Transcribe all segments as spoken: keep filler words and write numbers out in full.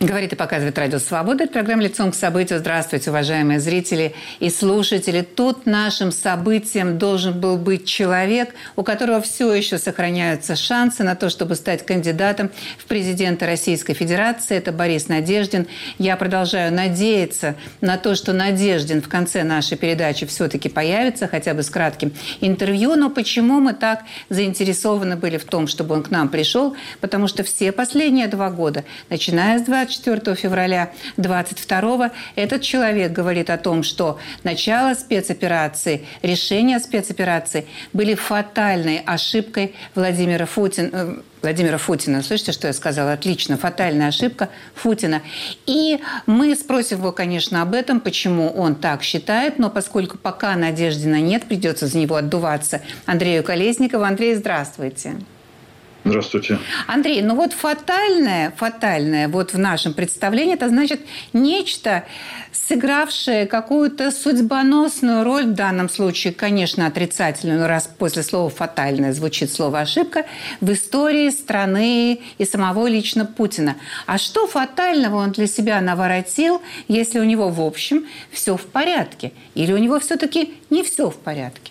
Говорит и показывает Радио Свобода. Это программа «Лицом к событию». Здравствуйте, уважаемые зрители и слушатели. Тут нашим событием должен был быть человек, у которого все еще сохраняются шансы на то, чтобы стать кандидатом в президенты Российской Федерации. Это Борис Надеждин. Я продолжаю надеяться на то, что Надеждин в конце нашей передачи все-таки появится, хотя бы с кратким интервью. Но почему мы так заинтересованы были в том, чтобы он к нам пришел? Потому что все последние два года, начиная с двадцать четвёртого февраля двадцать второго, этот человек говорит о том, что начало спецоперации, решение спецоперации были фатальной ошибкой Владимира Путина. Владимира Путина. Слышите, что я сказала? Отлично. Фатальная ошибка Путина. И мы спросим его, конечно, об этом, почему он так считает. Но поскольку пока Надеждина нет, придется за него отдуваться Андрею Колесникову. Андрей, здравствуйте. Здравствуйте. Андрей, ну вот фатальное, фатальное вот в нашем представлении, это значит нечто, сыгравшее какую-то судьбоносную роль, в данном случае, конечно, отрицательную, но раз после слова «фатальное» звучит слово «ошибка», в истории страны и самого лично Путина. А что фатального он для себя наворотил, если у него, в общем, все в порядке? Или у него все-таки не все в порядке?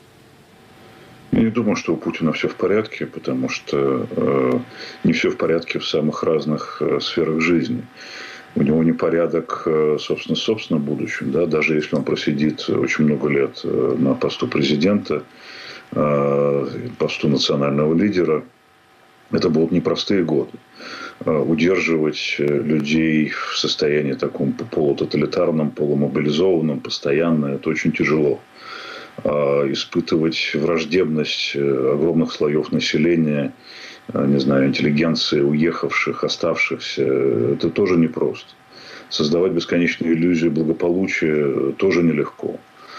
Я не думаю, что у Путина все в порядке, потому что э, не все в порядке в самых разных э, сферах жизни. У него непорядок, э, собственно, с собственным будущим. Да? Даже если он просидит очень много лет э, на посту президента, э, посту национального лидера, это будут непростые годы. Э, удерживать людей в состоянии таком полутоталитарном, полумобилизованном, постоянно, это очень тяжело. Испытывать враждебность огромных слоев населения, не знаю, интеллигенции, уехавших, оставшихся, это тоже непросто. Создавать бесконечную иллюзию благополучия тоже нелегко.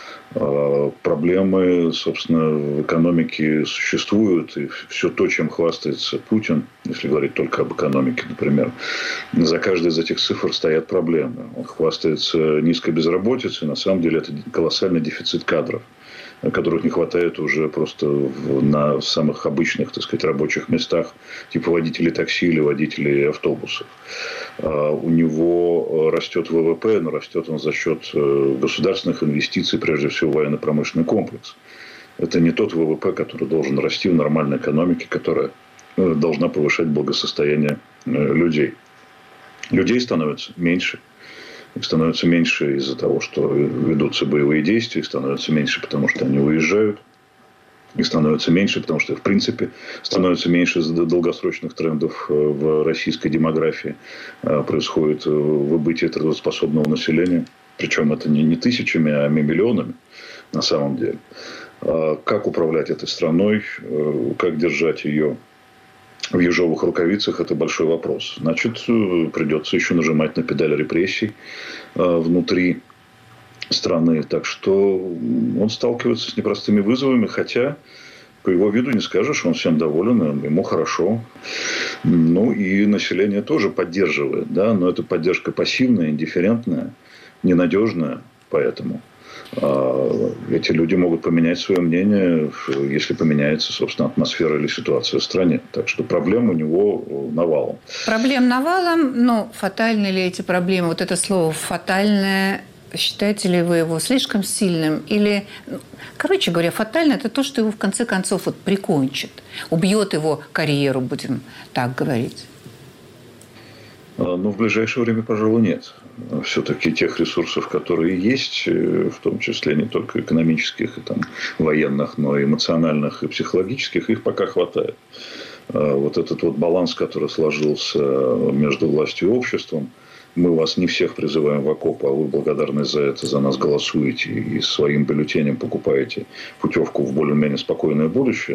Проблемы, собственно, в экономике существуют, и все то, чем хвастается Путин, если говорить только об экономике, например, за каждой из этих цифр стоят проблемы. Он хвастается низкой безработицей, на самом деле это колоссальный дефицит кадров, которых не хватает уже просто в, на самых обычных, так сказать, рабочих местах, типа водителей такси или водителей автобусов. А у него растет ВВП, но растет он за счет государственных инвестиций, прежде всего, в военно-промышленный комплекс. Это не тот ВВП, который должен расти в нормальной экономике, которая должна повышать благосостояние людей. Людей становится меньше. Их становится меньше из-за того, что ведутся боевые действия, их становится меньше, потому что они уезжают, их становится меньше, потому что, в принципе, становится меньше из-за долгосрочных трендов в российской демографии. Происходит выбытие трудоспособного населения, причем это не, не тысячами, а миллионами на самом деле. Как управлять этой страной, как держать ее в ежовых рукавицах, это большой вопрос. Значит, придется еще нажимать на педаль репрессий э, внутри страны. Так что он сталкивается с непростыми вызовами, хотя по его виду не скажешь, он всем доволен, ему хорошо. Ну и население тоже поддерживает, да, но это поддержка пассивная, индифферентная, ненадежная, поэтому эти люди могут поменять свое мнение, если поменяется, собственно, атмосфера или ситуация в стране. Так что проблем у него навалом. Проблем навалом, но фатальны ли эти проблемы? Вот это слово «фатальное», считаете ли вы его слишком сильным? Или, короче говоря, фатально – это то, что его в конце концов вот прикончит, убьет его карьеру, будем так говорить. Но в ближайшее время, пожалуй, нет. Все-таки тех ресурсов, которые есть, в том числе не только экономических и там, военных, но и эмоциональных и психологических, их пока хватает. Вот этот вот баланс, который сложился между властью и обществом, мы вас не всех призываем в окоп, а вы благодарны за это, за нас голосуете и своим бюллетенем покупаете путевку в более-менее спокойное будущее.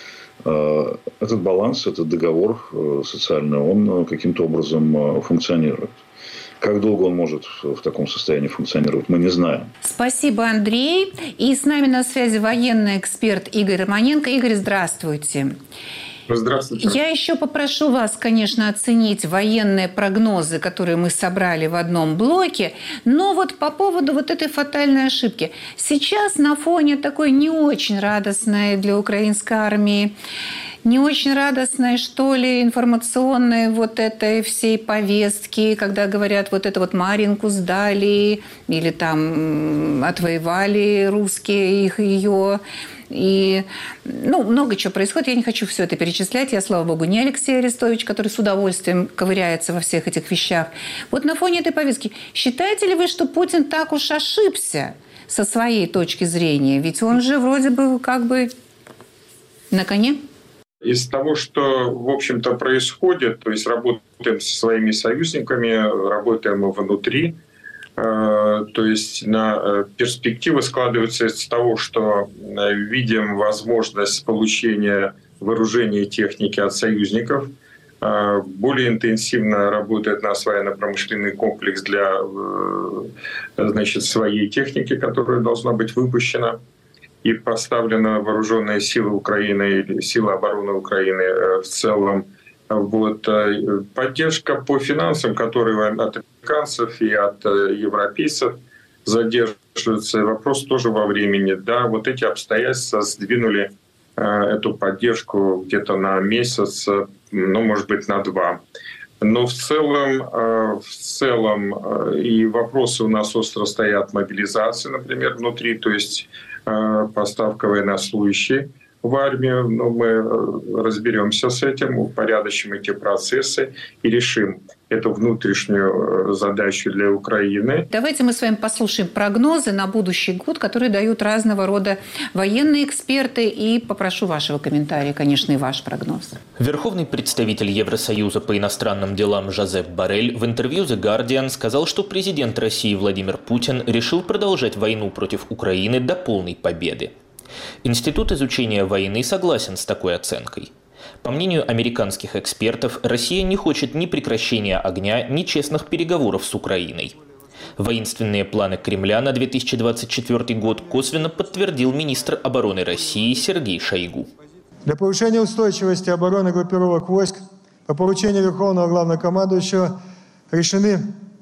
Этот баланс, этот договор социальный, он каким-то образом функционирует. Как долго он может в таком состоянии функционировать, мы не знаем. Спасибо, Андрей. И с нами на связи военный эксперт Игорь Романенко. Игорь, здравствуйте. Здравствуйте. Я еще попрошу вас, конечно, оценить военные прогнозы, которые мы собрали в одном блоке. Но вот по поводу вот этой фатальной ошибки. Сейчас на фоне такой не очень радостной для украинской армии не очень радостной, что ли, информационной вот этой всей повестки, когда говорят, вот это вот Марьинку сдали, или там отвоевали русские их ее. И, ну, много чего происходит. Я не хочу все это перечислять. Я, слава богу, не Алексей Арестович, который с удовольствием ковыряется во всех этих вещах. Вот на фоне этой повестки, считаете ли вы, что Путин так уж ошибся со своей точки зрения? Ведь он же вроде бы как бы на коне. Из того, что, в общем-то, происходит, то есть работаем со своими союзниками, работаем внутри, то есть на перспективы складываются из того, что видим возможность получения вооружения и техники от союзников. Более интенсивно работает наш военно-промышленный комплекс для, значит, своей техники, которая должна быть выпущена и поставлена вооруженные силы Украины или силы обороны Украины в целом. Вот. Поддержка по финансам, которые от американцев и от европейцев задерживаются, вопрос тоже во времени. Да, вот эти обстоятельства сдвинули эту поддержку где-то на месяц, ну, может быть, на два. Но в целом, в целом и вопросы у нас остро стоят мобилизации, например, внутри, то есть поставка военнослужащих в армию. Но мы разберемся с этим, упорядочим эти процессы и решим эту внутреннюю задачу для Украины. Давайте мы с вами послушаем прогнозы на будущий год, которые дают разного рода военные эксперты. И попрошу вашего комментария, конечно, и ваш прогноз. Верховный представитель Евросоюза по иностранным делам Жозеп Боррель в интервью The Guardian сказал, что президент России Владимир Путин решил продолжать войну против Украины до полной победы. Институт изучения войны согласен с такой оценкой. По мнению американских экспертов, Россия не хочет ни прекращения огня, ни честных переговоров с Украиной. Воинственные планы Кремля на две тысячи двадцать четвёртый год косвенно подтвердил министр обороны России Сергей Шойгу. Для повышения устойчивости обороны группировок войск по поручению Верховного Главнокомандующего решены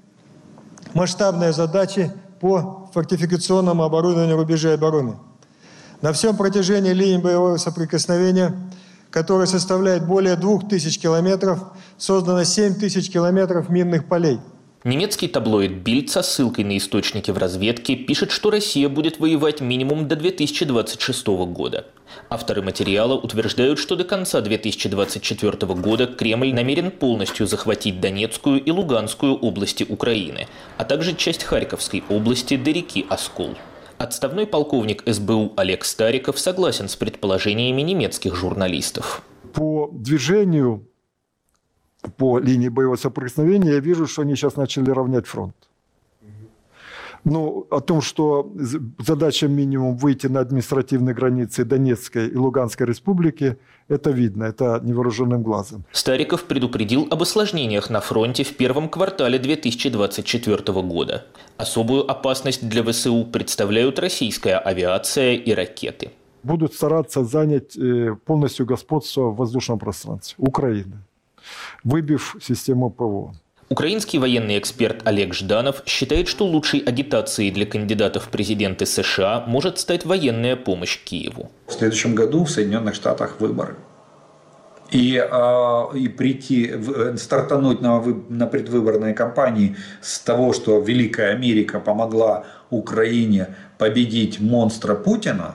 масштабные задачи по фортификационному оборудованию рубежей обороны. На всем протяжении линии боевого соприкосновения, которая составляет более двух тысяч километров, создано семь тысяч километров минных полей. Немецкий таблоид Bild со ссылкой на источники в разведке пишет, что Россия будет воевать минимум до две тысячи двадцать шестого года. Авторы материала утверждают, что до конца две тысячи двадцать четвёртого года Кремль намерен полностью захватить Донецкую и Луганскую области Украины, а также часть Харьковской области до реки Оскол. Отставной полковник эс бэ у Олег Стариков согласен с предположениями немецких журналистов. По движению, по линии боевого соприкосновения, я вижу, что они сейчас начали равнять фронт. Ну, о том, что задача минимум выйти на административные границы Донецкой и Луганской республики, это видно, это невооруженным глазом. Стариков предупредил об осложнениях на фронте в первом квартале две тысячи двадцать четвёртого года. Особую опасность для вэ эс у представляют российская авиация и ракеты. Будут стараться занять полностью господство в воздушном пространстве Украины, выбив систему ПВО. Украинский военный эксперт Олег Жданов считает, что лучшей агитацией для кандидатов в президенты США может стать военная помощь Киеву. В следующем году в Соединенных Штатах выборы. И, э, и прийти, стартануть на, на предвыборной кампании с того, что Великая Америка помогла Украине победить монстра Путина,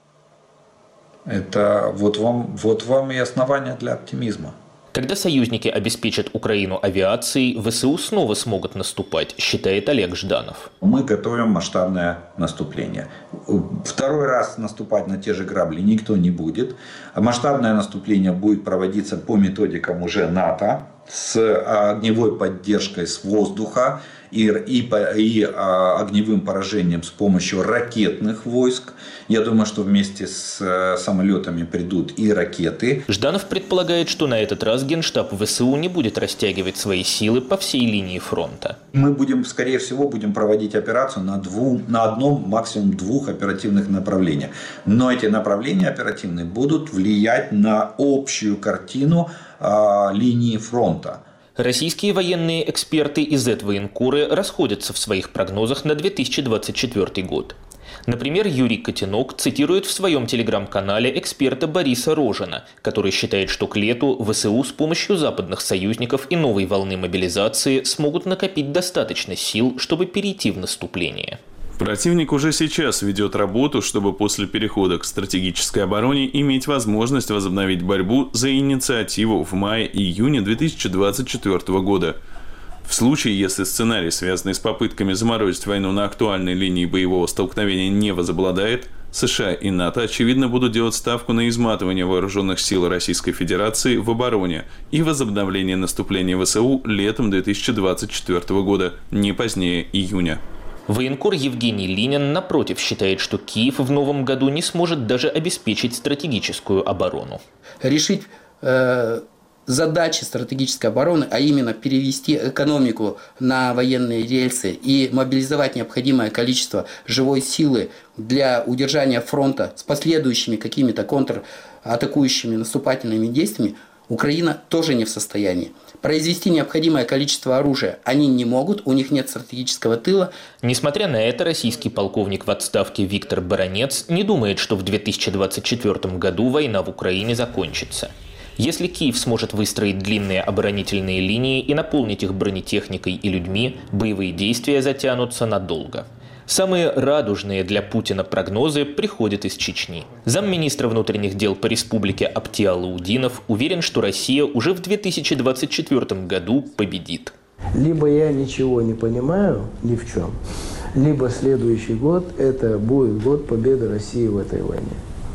это вот вам, вот вам и основания для оптимизма. Когда союзники обеспечат Украину авиацией, вэ эс у снова смогут наступать, считает Олег Жданов. Мы готовим масштабное наступление. Второй раз наступать на те же грабли никто не будет. Масштабное наступление будет проводиться по методикам уже НАТО, с огневой поддержкой с воздуха и, и, и огневым поражением с помощью ракетных войск. Я думаю, что вместе с самолетами придут и ракеты. Жданов предполагает, что на этот раз Генштаб вэ эс у не будет растягивать свои силы по всей линии фронта. Мы будем, скорее всего, будем проводить операцию на, двум, на одном, максимум двух оперативных направлениях. Но эти направления оперативные будут влиять на общую картину э, линии фронта. Российские военные эксперты из Зетвоенкоры расходятся в своих прогнозах на две тысячи двадцать четвёртый год. Например, Юрий Котенок цитирует в своем телеграм-канале эксперта Бориса Рожина, который считает, что к лету ВСУ с помощью западных союзников и новой волны мобилизации смогут накопить достаточно сил, чтобы перейти в наступление. Противник уже сейчас ведет работу, чтобы после перехода к стратегической обороне иметь возможность возобновить борьбу за инициативу в мае-июне две тысячи двадцать четвёртого года. В случае, если сценарий, связанный с попытками заморозить войну на актуальной линии боевого столкновения, не возобладает, США и НАТО, очевидно, будут делать ставку на изматывание вооруженных сил Российской Федерации в обороне и возобновление наступления ВСУ летом две тысячи двадцать четвёртого года, не позднее июня. Военкор Евгений Линин, напротив, считает, что Киев в новом году не сможет даже обеспечить стратегическую оборону. Решить э, задачи стратегической обороны, а именно перевести экономику на военные рельсы и мобилизовать необходимое количество живой силы для удержания фронта с последующими какими-то контратакующими наступательными действиями, Украина тоже не в состоянии. Произвести необходимое количество оружия они не могут, у них нет стратегического тыла. Несмотря на это, российский полковник в отставке Виктор Баранец не думает, что в две тысячи двадцать четвёртом году война в Украине закончится. Если Киев сможет выстроить длинные оборонительные линии и наполнить их бронетехникой и людьми, боевые действия затянутся надолго. Самые радужные для Путина прогнозы приходят из Чечни. Замминистра внутренних дел по республике Аптиа Лаудинов уверен, что Россия уже в две тысячи двадцать четвёртом году победит. Либо я ничего не понимаю ни в чем, либо следующий год это будет год победы России в этой войне.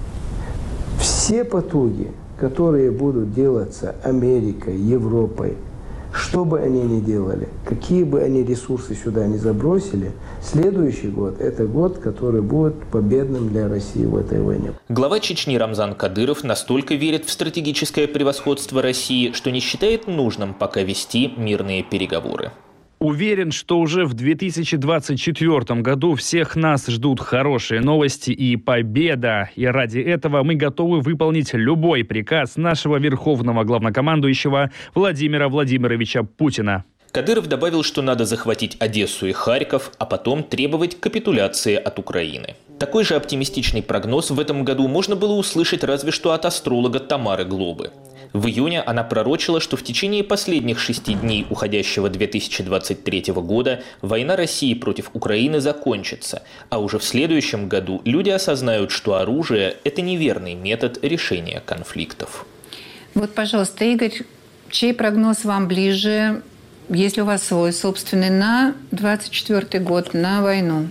Все потуги, которые будут делаться Америкой, Европой, что бы они ни делали, какие бы они ресурсы сюда ни забросили, следующий год – это год, который будет победным для России в этой войне. Глава Чечни Рамзан Кадыров настолько верит в стратегическое превосходство России, что не считает нужным пока вести мирные переговоры. Уверен, что уже в две тысячи двадцать четвёртом году всех нас ждут хорошие новости и победа. И ради этого мы готовы выполнить любой приказ нашего верховного главнокомандующего Владимира Владимировича Путина. Кадыров добавил, что надо захватить Одессу и Харьков, а потом требовать капитуляции от Украины. Такой же оптимистичный прогноз в этом году можно было услышать разве что от астролога Тамары Глобы. В июне она пророчила, что в течение последних шести дней уходящего две тысячи двадцать третьего года война России против Украины закончится, а уже в следующем году люди осознают, что оружие – это неверный метод решения конфликтов. Вот, пожалуйста, Игорь, чей прогноз вам ближе, если у вас свой собственный, на двадцать четвёртый год, на войну?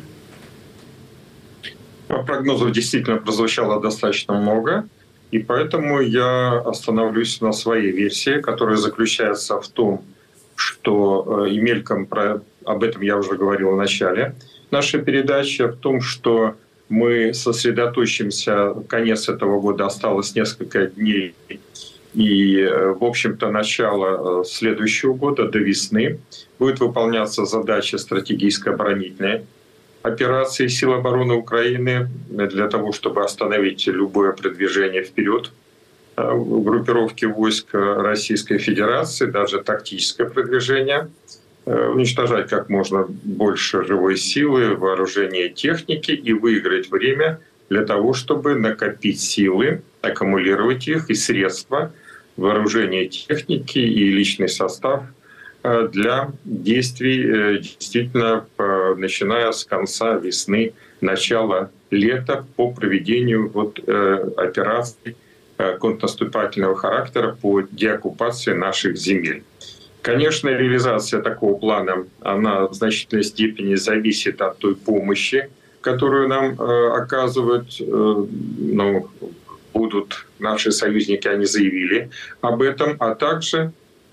Прогнозов действительно прозвучало достаточно много. И поэтому я остановлюсь на своей версии, которая заключается в том, что и мельком про, об этом я уже говорил в начале нашей передачи, в том, что мы сосредоточимся, конец этого года осталось несколько дней, и, в общем-то, начало следующего года, до весны, будет выполняться задача стратегической оборонительной операции сил обороны Украины для того, чтобы остановить любое продвижение вперед группировки войск Российской Федерации, даже тактическое продвижение, уничтожать как можно больше живой силы, вооружения, техники и выиграть время для того, чтобы накопить силы, аккумулировать их и средства, вооружение, техники и личный состав для действий, действительно, начиная с конца весны, начала лета по проведению вот, операций контрнаступательного характера по деоккупации наших земель. Конечно, реализация такого плана, она в значительной степени зависит от той помощи, которую нам оказывают, ну, будут наши союзники, они заявили об этом, а также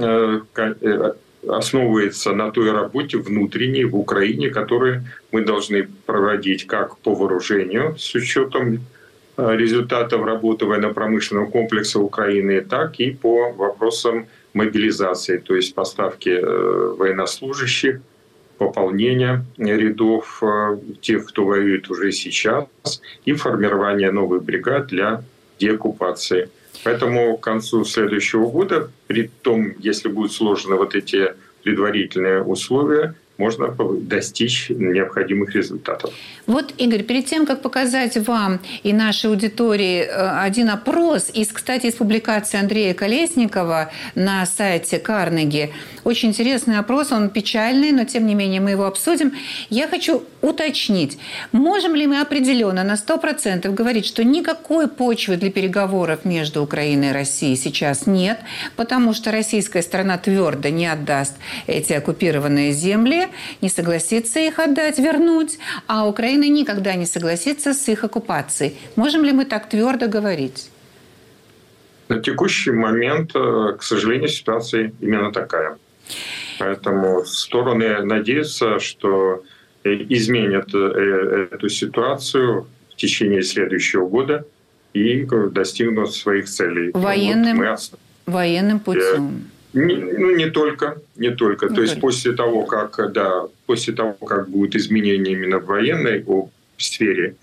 основывается на той работе внутренней в Украине, которую мы должны проводить как по вооружению с учетом результатов работы военно-промышленного комплекса Украины, так и по вопросам мобилизации, то есть поставки военнослужащих, пополнения рядов тех, кто воюет уже сейчас, и формирование новых бригад для деоккупации. Поэтому к концу следующего года, при том, если будут сложены вот эти предварительные условия, можно достичь необходимых результатов. Вот, Игорь, перед тем, как показать вам и нашей аудитории один опрос, из, кстати, из публикации Андрея Колесникова на сайте Карнеги, очень интересный опрос, он печальный, но тем не менее мы его обсудим. Я хочу уточнить, можем ли мы определенно на сто процентов говорить, что никакой почвы для переговоров между Украиной и Россией сейчас нет, потому что российская сторона твердо не отдаст эти оккупированные земли, не согласится их отдать, вернуть, а Украина никогда не согласится с их оккупацией. Можем ли мы так твердо говорить? На текущий момент, к сожалению, ситуация именно такая. Поэтому стороны надеются, что изменят эту ситуацию в течение следующего года и достигнут своих целей. Военным, вот мы... военным путем. Не, ну, не только. Не только. Не То только. есть после того, как, да, после того, как будут изменения именно в военной сфере,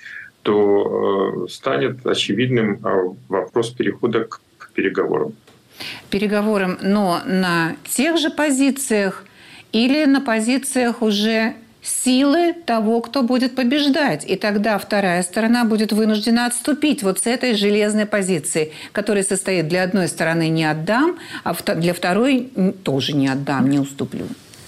то э, станет очевидным вопрос перехода к, к переговорам. Переговорам, но на тех же позициях или на позициях уже силы того, кто будет побеждать. И тогда вторая сторона будет вынуждена отступить вот с этой железной позиции, которая состоит для одной стороны «не отдам», а для второй тоже «не отдам, не уступлю».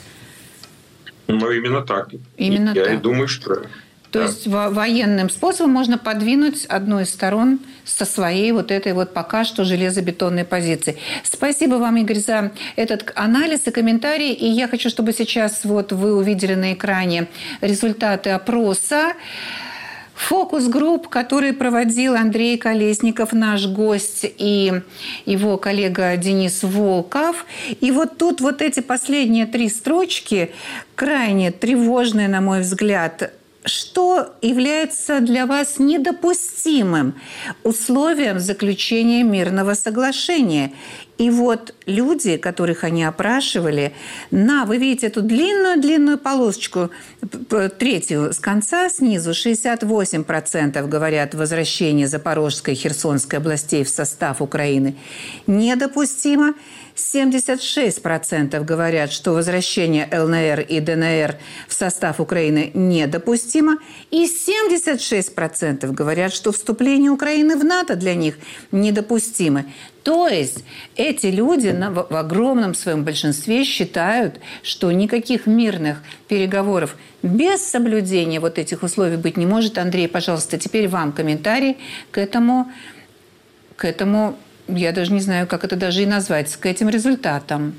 Ну, именно так. Именно Я так. и думаю, что... То да. есть военным способом можно подвинуть одну из сторон со своей вот этой вот пока что железобетонной позиции. Спасибо вам, Игорь, за этот анализ и комментарий. И я хочу, чтобы сейчас вот вы увидели на экране результаты опроса. Фокус-групп, который проводил Андрей Колесников, наш гость, и его коллега Денис Волков. И вот тут вот эти последние три строчки крайне тревожные, на мой взгляд. Что является для вас недопустимым условием заключения мирного соглашения? И вот люди, которых они опрашивали, на, вы видите эту длинную-длинную полосочку, третью с конца, снизу, шестьдесят восемь процентов говорят возвращение Запорожской и Херсонской областей в состав Украины недопустимо. семьдесят шесть процентов говорят, что возвращение ЛНР и ДНР в состав Украины недопустимо. И семьдесят шесть процентов говорят, что вступление Украины в НАТО для них недопустимо. То есть эти люди в огромном своем большинстве считают, что никаких мирных переговоров без соблюдения вот этих условий быть не может. Андрей, пожалуйста, теперь вам комментарий к этому, к этому, я даже не знаю, как это даже и назвать, к этим результатам.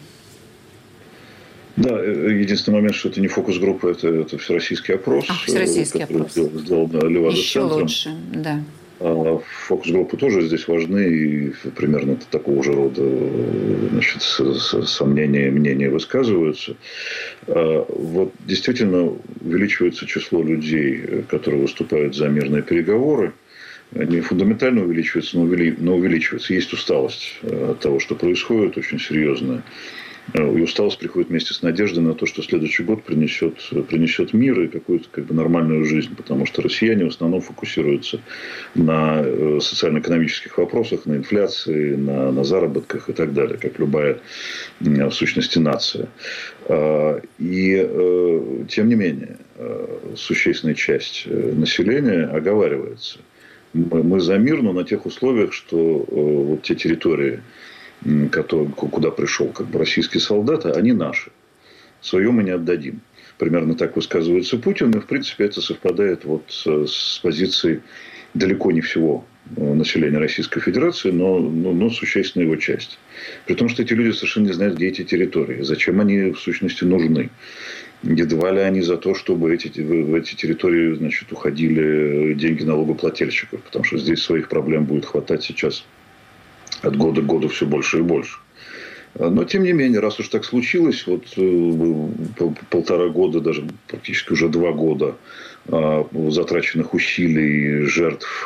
Да, единственный момент, что это не фокус-группа, это, это всероссийский опрос. Ах, всероссийский опрос. Сделал Левада-центром. Еще лучше, да. Фокус-группы тоже здесь важны, и примерно такого же рода, значит, сомнения и мнения высказываются. Вот действительно увеличивается число людей, которые выступают за мирные переговоры. Не фундаментально увеличивается, но увеличивается. Есть усталость от того, что происходит, очень серьезная. И усталость приходит вместе с надеждой на то, что следующий год принесет, принесет мир и какую-то как бы нормальную жизнь. Потому что россияне в основном фокусируются на социально-экономических вопросах, на инфляции, на, на заработках и так далее, как любая в сущности нация. И тем не менее, существенная часть населения оговаривается. Мы за мир, но на тех условиях, что вот те территории, куда пришел как бы российский солдат, они наши. Свое мы не отдадим. Примерно так высказывается Путин. И, в принципе, это совпадает вот с позицией далеко не всего населения Российской Федерации, но, но, но существенная его часть. При том, что эти люди совершенно не знают, где эти территории. Зачем они, в сущности, нужны. Едва ли они за то, чтобы эти, в эти территории, значит, уходили деньги налогоплательщиков. Потому что здесь своих проблем будет хватать сейчас от года к году все больше и больше. Но, тем не менее, раз уж так случилось, вот полтора года, даже практически уже два года затраченных усилий, жертв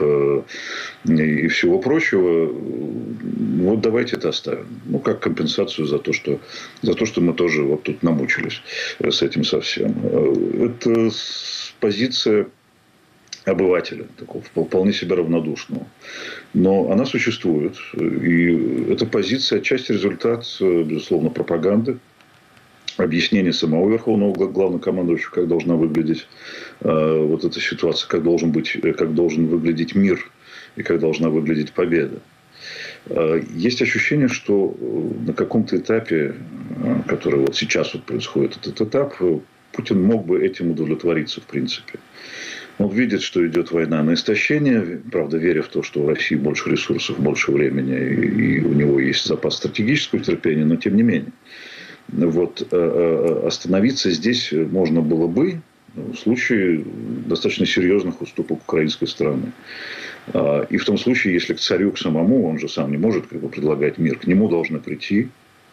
и всего прочего, вот давайте это оставим. Ну, как компенсацию за то, что, за то, что мы тоже вот тут намучились с этим совсем. Это позиция обывателя, такого вполне себе равнодушного. Но она существует. И эта позиция отчасти результат, безусловно, пропаганды. объяснение самого Верховного Главнокомандующего, как должна выглядеть э, вот эта ситуация, как должен быть, как должен выглядеть мир и как должна выглядеть победа. Э, есть ощущение, что на каком-то этапе, э, который вот сейчас вот происходит, этот этап, Путин мог бы этим удовлетвориться, в принципе. Он видит, что идет война на истощение, правда, веря в то, что у России больше ресурсов, больше времени, и у него есть запас стратегического терпения, но тем не менее. Вот, остановиться здесь можно было бы в случае достаточно серьезных уступок украинской стороны. И в том случае, если к царю, к самому, он же сам не может как бы предлагать мир, к нему должны прийти,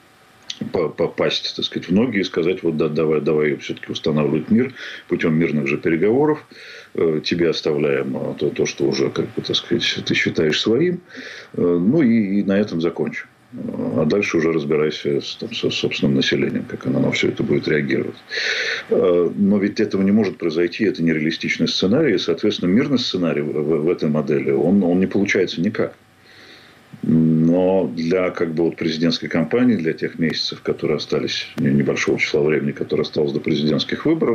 попасть, так сказать, в ноги и сказать, вот да, давай, давай все-таки устанавливать мир путем мирных же переговоров. Тебе оставляем то, то, что уже, как бы, так сказать, ты считаешь своим. Ну и, и на этом закончим. А дальше уже разбирайся с, там, со собственным населением, как оно на все это будет реагировать. Но ведь этого не может произойти, это нереалистичный сценарий. И, соответственно, мирный сценарий в, в этой модели, он, он не получается никак. Но для как бы, вот, президентской кампании, для тех месяцев, которые остались, небольшого числа времени, которое осталось до президентских выборов,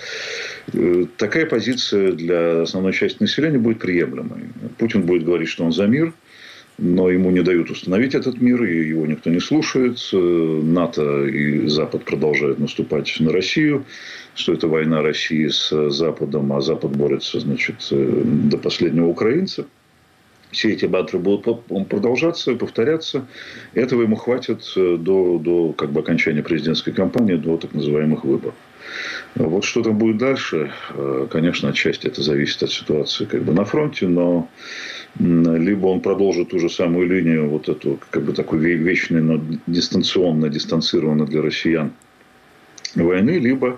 такая позиция для основной части населения будет приемлемой. Путин будет говорить, что он за мир, но ему не дают установить этот мир, и его никто не слушает. НАТО и Запад продолжают наступать на Россию, что это война России с Западом, а Запад борется, значит, до последнего украинца. Все эти батры будут продолжаться, повторяться. Этого ему хватит до, до как бы, окончания президентской кампании, до так называемых выборов. Вот что там будет дальше, конечно, отчасти это зависит от ситуации как бы, на фронте, но либо он продолжит ту же самую линию, вот эту, как бы, такой вечной, но дистанционно, дистанцированно для россиян войны, либо,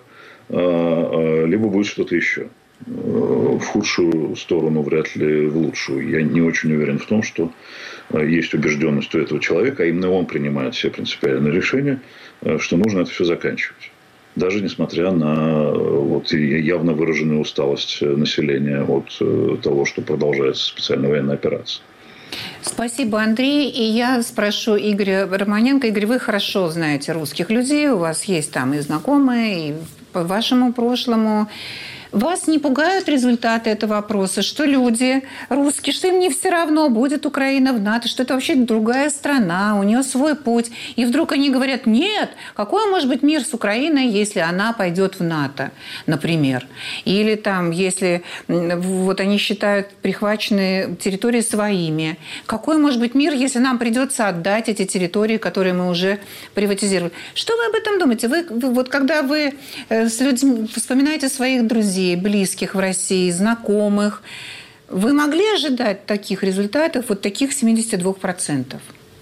либо будет что-то еще. В худшую сторону, вряд ли в лучшую. Я не очень уверен в том, что есть убежденность у этого человека, а именно он принимает все принципиальные решения, что нужно это все заканчивать. Даже несмотря на вот, явно выраженную усталость населения от того, что продолжается специальная военная операция. Спасибо, Андрей. И я спрошу Игоря Романенко. Игорь, вы хорошо знаете русских людей, у вас есть там и знакомые, и по вашему прошлому. Вас не пугают результаты этого опроса, что люди русские, что им не все равно, будет Украина в НАТО, что это вообще другая страна, у нее свой путь. И вдруг они говорят, нет, какой может быть мир с Украиной, если она пойдет в НАТО, например. Или там, если вот они считают прихваченные территории своими. Какой может быть мир, если нам придется отдать эти территории, которые мы уже приватизировали? Что вы об этом думаете? Вы, вот когда вы с людьми вспоминаете своих друзей, близких в России, знакомых. Вы могли ожидать таких результатов, вот таких семьдесят два процента?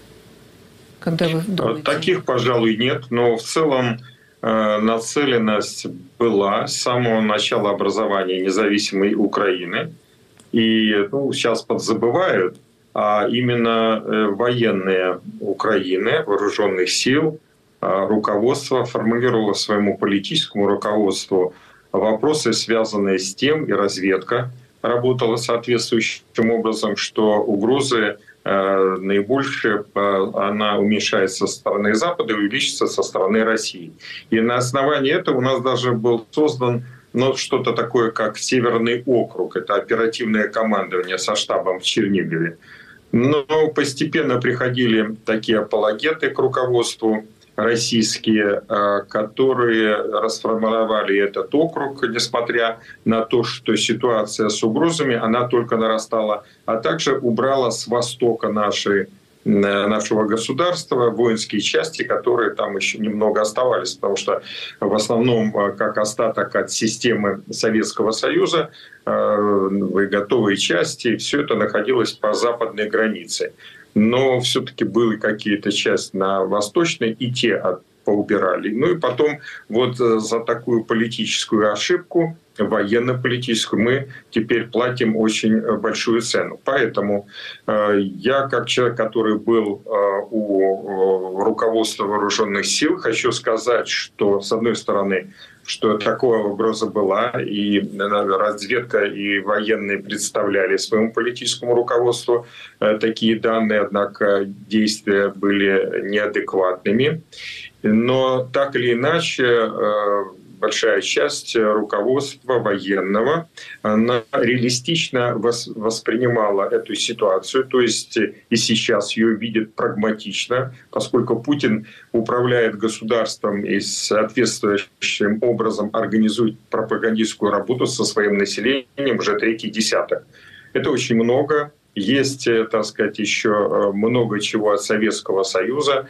Когда вы думаете? Таких, пожалуй, нет. Но в целом э, нацеленность была с самого начала образования независимой Украины. И ну, сейчас подзабывают, а именно э, военные Украины, вооруженных сил, э, руководство формулировало своему политическому руководству вопросы, связанные с тем, и разведка работала соответствующим образом, что угрозы э, наибольшие, э, она уменьшается со стороны Запада и увеличится со стороны России. И на основании этого у нас даже был создан ну, что-то такое, как Северный округ. Это оперативное командование со штабом в Чернигове. Но постепенно приходили такие апологеты к руководству, российские, которые расформировали этот округ, несмотря на то, что ситуация с угрозами, она только нарастала, а также убрала с востока нашей, нашего государства воинские части, которые там еще немного оставались, потому что в основном как остаток от системы Советского Союза готовые части, все это находилось по западной границе. Но все-таки были какие-то части на восточной, и те поубирали. Ну и потом вот за такую политическую ошибку военно-политическую, мы теперь платим очень большую цену. Поэтому э, я, как человек, который был э, у э, руководства вооруженных сил, хочу сказать, что, с одной стороны, что такая угроза была, и разведка и военные представляли своему политическому руководству э, такие данные, однако действия были неадекватными. Но так или иначе, э, большая часть руководства военного, она реалистично воспринимала эту ситуацию, то есть и сейчас ее видит прагматично, поскольку Путин управляет государством и соответствующим образом организует пропагандистскую работу со своим населением уже третий десяток. Это очень много. Есть, так сказать, еще много чего от Советского Союза.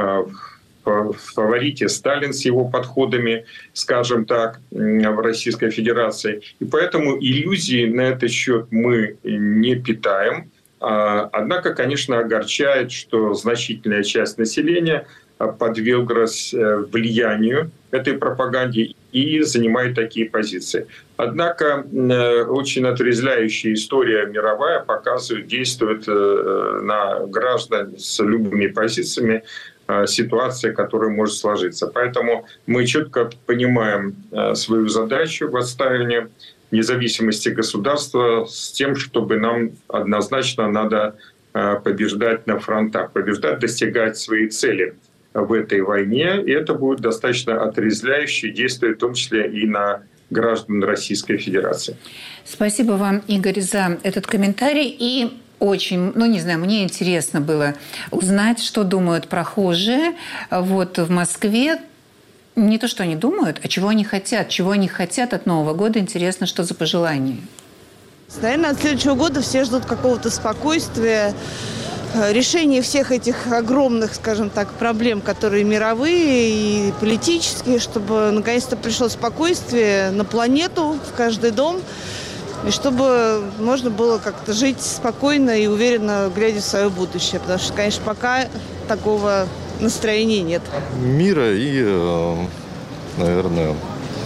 В фаворите Сталин с его подходами, скажем так, в Российской Федерации. И поэтому иллюзий на этот счет мы не питаем. Однако, конечно, огорчает, что значительная часть населения подверглась влиянию этой пропаганды и занимает такие позиции. Однако очень отрезвляющая история мировая показывает, действует на граждан с любыми позициями, ситуация, которая может сложиться. Поэтому мы четко понимаем свою задачу в отстаивании независимости государства с тем, чтобы нам однозначно надо побеждать на фронтах, побеждать, достигать своей цели в этой войне. И это будет достаточно отрезвляюще действие, в том числе и на граждан Российской Федерации. Спасибо вам, Игорь, за этот комментарий. И очень, ну не знаю, мне интересно было узнать, что думают прохожие вот в Москве. Не то, что они думают, а чего они хотят. Чего они хотят от Нового года. Интересно, что за пожелания. Наверное, от следующего года все ждут какого-то спокойствия, решения всех этих огромных, скажем так, проблем, которые мировые и политические, чтобы наконец-то пришло спокойствие на планету, в каждый дом. И чтобы можно было как-то жить спокойно и уверенно, глядя в свое будущее. Потому что, конечно, пока такого настроения нет. Мира и, наверное,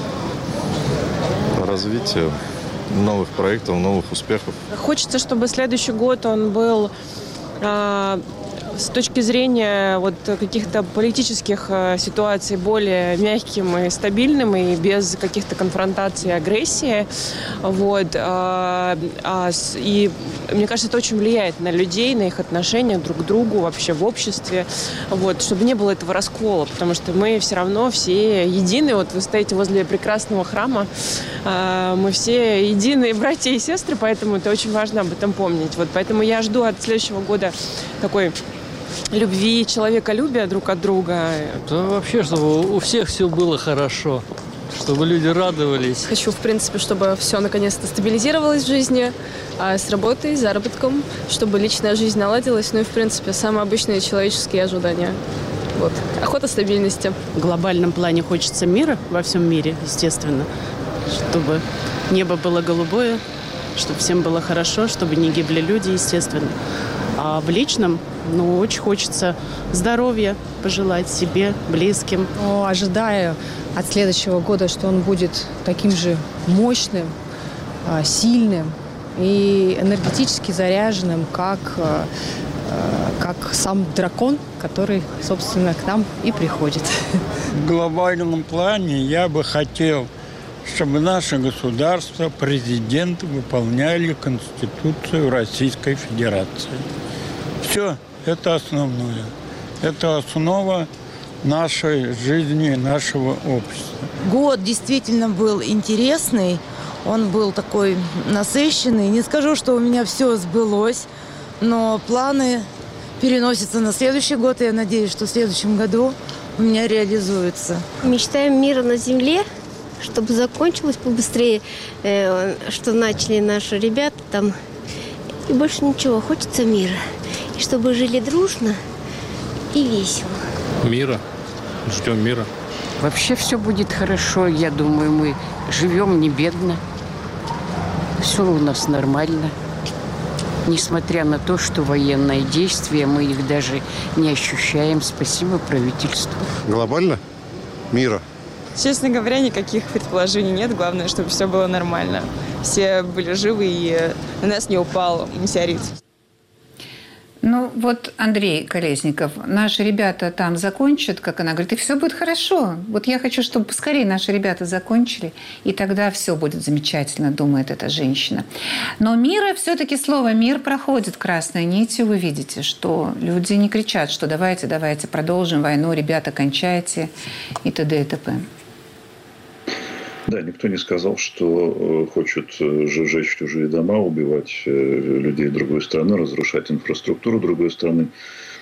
развития новых проектов, новых успехов. Хочется, чтобы следующий год он был э, с точки зрения вот каких-то политических э, ситуаций более мягким и стабильным, и без каких-то конфронтаций и агрессии. Вот. Э, э, и мне кажется, это очень влияет на людей, на их отношения друг к другу, вообще в обществе. Вот. Чтобы не было этого раскола, потому что мы все равно все едины. Вот вы стоите возле прекрасного храма, э, мы все единые братья и сестры, поэтому это очень важно об этом помнить. Вот. Поэтому я жду от следующего года такой любви, человеколюбия друг от друга. Да вообще, чтобы у всех все было хорошо, чтобы люди радовались. Хочу, в принципе, чтобы все наконец-то стабилизировалось в жизни, а с работой, с заработком, чтобы личная жизнь наладилась, ну и, в принципе, самые обычные человеческие ожидания. Вот. Охота стабильности. В глобальном плане хочется мира во всем мире, естественно, чтобы небо было голубое, чтобы всем было хорошо, чтобы не гибли люди, естественно. А в личном, ну, очень хочется здоровья пожелать себе, близким. Ну, ожидаю от следующего года, что он будет таким же мощным, сильным и энергетически заряженным, как, как сам дракон, который, собственно, к нам и приходит. В глобальном плане я бы хотел, чтобы наше государство, президент выполняли Конституцию Российской Федерации. Все, это основное. Это основа нашей жизни, нашего общества. Год действительно был интересный, он был такой насыщенный. Не скажу, что у меня все сбылось, но планы переносятся на следующий год, и я надеюсь, что в следующем году у меня реализуются. Мечтаем мира на земле, чтобы закончилось побыстрее, э, что начали наши ребята там. И больше ничего, хочется мира. И чтобы жили дружно и весело. Мира. Ждем мира. Вообще все будет хорошо, я думаю, мы живем не бедно. Все у нас нормально. Несмотря на то, что военные действия, мы их даже не ощущаем. Спасибо правительству. Глобально? Мира. Честно говоря, никаких предположений нет. Главное, чтобы все было нормально. Все были живы и на нас не упал метеорит. Ну вот, Андрей Колесников, наши ребята там закончат, как она говорит, и все будет хорошо. Вот я хочу, чтобы поскорее наши ребята закончили, и тогда все будет замечательно, думает эта женщина. Но мира, все-таки слово «мир» проходит красной нитью. Вы видите, что люди не кричат, что давайте, давайте, продолжим войну, ребята, кончайте и т.д. и т.п. Да, никто не сказал, что хочет сжечь чужие дома, убивать людей другой страны, разрушать инфраструктуру другой страны.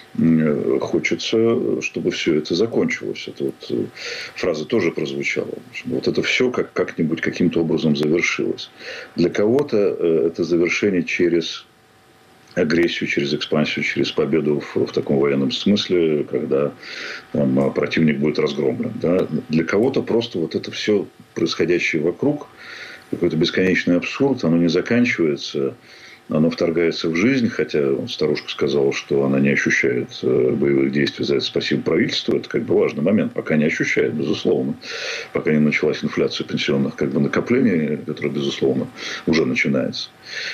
Хочется, чтобы все это закончилось. Эта вот фраза тоже прозвучала. Вот это все как, как-нибудь каким-то образом завершилось. Для кого-то это завершение через агрессию, через экспансию, через победу в, в таком военном смысле, когда там, противник будет разгромлен. Да? Для кого-то просто вот это все происходящее вокруг, какой-то бесконечный абсурд, оно не заканчивается, оно вторгается в жизнь, хотя старушка сказала, что она не ощущает боевых действий, за это спасибо правительству, это как бы важный момент, пока не ощущает, безусловно, пока не началась инфляция пенсионных как бы накоплений, которая, безусловно, уже начинается.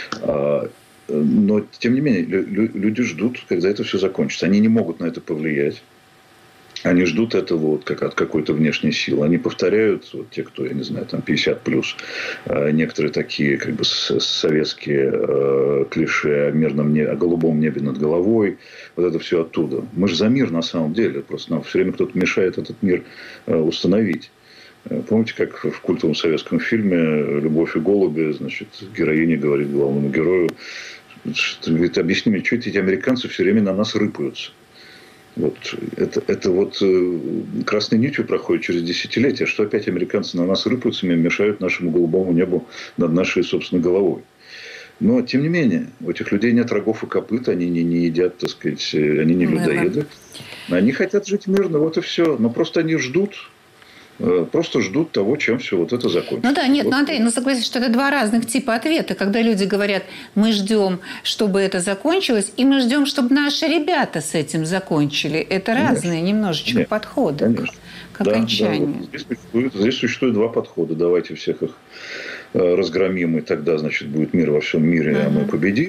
Но, тем не менее, люди ждут, когда это все закончится. Они не могут на это повлиять. Они ждут этого вот как от какой-то внешней силы. Они повторяют, вот те, кто, я не знаю, там пятьдесят плюс, некоторые такие как бы советские э, клише о мирном небе, о голубом небе над головой. Вот это все оттуда. Мы же за мир на самом деле. Просто нам все время кто-то мешает этот мир э, установить. Помните, как в культовом советском фильме «Любовь и голуби», значит, героиня говорит главному герою, что, говорит, объясни мне, что эти американцы все время на нас рыпаются. Вот, это, это вот красной нитью проходит через десятилетия, что опять американцы на нас рыпаются, мешают нашему голубому небу над нашей собственной головой. Но, тем не менее, у этих людей нет рогов и копыт, они не, не едят, так сказать, они не людоеды. Они хотят жить мирно, вот и все. Но просто они ждут, просто ждут того, чем все вот это закончится. Ну да, нет, вот. ну, Андрей, ну согласись, что это два разных типа ответа. Когда люди говорят, мы ждем, чтобы это закончилось, и мы ждем, чтобы наши ребята с этим закончили. Это конечно. Разные немножечко нет, подходы конечно. К, к окончанию. Да, да, вот здесь, существует, здесь существует два подхода. Давайте всех их разгромим, и тогда, значит, будет мир во всем мире, uh-huh. а мы победим.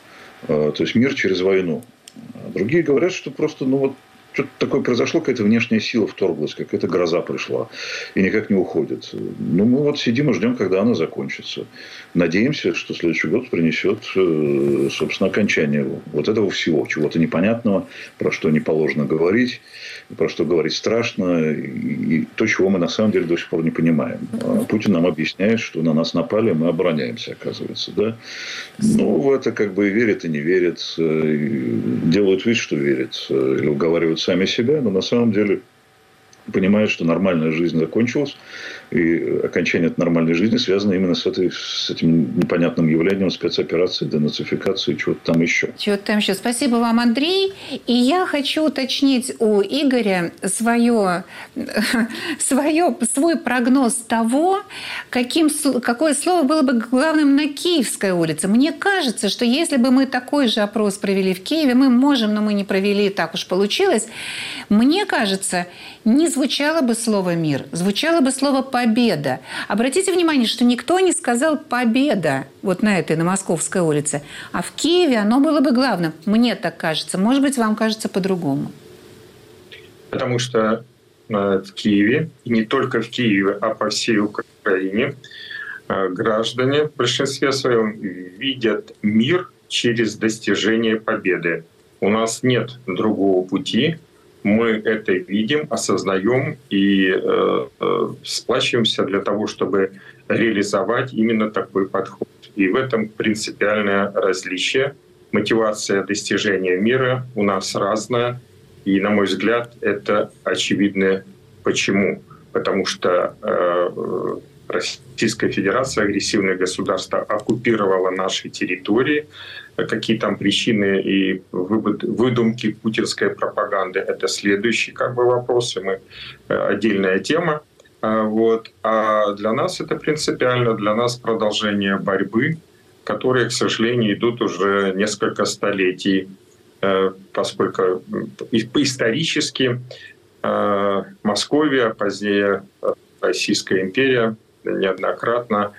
То есть мир через войну. Другие говорят, что просто, ну вот, что-то такое произошло, какая-то внешняя сила вторглась, какая-то гроза пришла и никак не уходит. Ну, мы вот сидим и ждем, когда она закончится. Надеемся, что следующий год принесет, собственно, окончание вот этого всего, чего-то непонятного, про что не положено говорить, про что говорить страшно, и то, чего мы на самом деле до сих пор не понимаем. Путин нам объясняет, что на нас напали, мы обороняемся, оказывается. Да? Ну, в это как бы и верят, и не верят, делают вид, что верят, или уговаривают сами себя, но на самом деле понимают, что нормальная жизнь закончилась, и окончание этой нормальной жизни связано именно с, этой, с этим непонятным явлением спецоперации, денацификации, чего-то там еще. Чего-то там еще. Спасибо вам, Андрей. И я хочу уточнить у Игоря свое, свое, свой прогноз того, каким, какое слово было бы главным на Киевской улице. Мне кажется, что если бы мы такой же опрос провели в Киеве, мы можем, но мы не провели, так уж получилось, мне кажется, не звучало бы слово «мир», звучало бы слово «победа». Обратите внимание, что никто не сказал «победа» вот на этой, на Московской улице. А в Киеве оно было бы главным. Мне так кажется. Может быть, вам кажется по-другому. Потому что в Киеве, и не только в Киеве, а по всей Украине, граждане в большинстве своем видят мир через достижение победы. У нас нет другого пути. Мы это видим, осознаем и э, э, сплачиваемся для того, чтобы реализовать именно такой подход. И в этом принципиальное различие. Мотивация достижения мира у нас разная. И, на мой взгляд, это очевидно почему. Потому что э, Российская Федерация, агрессивное государство, оккупировала наши территории. Какие там причины и выдумки путинской пропаганды, это следующий как бы вопрос, и мы, отдельная тема. Вот. А для нас это принципиально, для нас продолжение борьбы, которые, к сожалению, идут уже несколько столетий, поскольку исторически Московия, позднее Российская империя неоднократно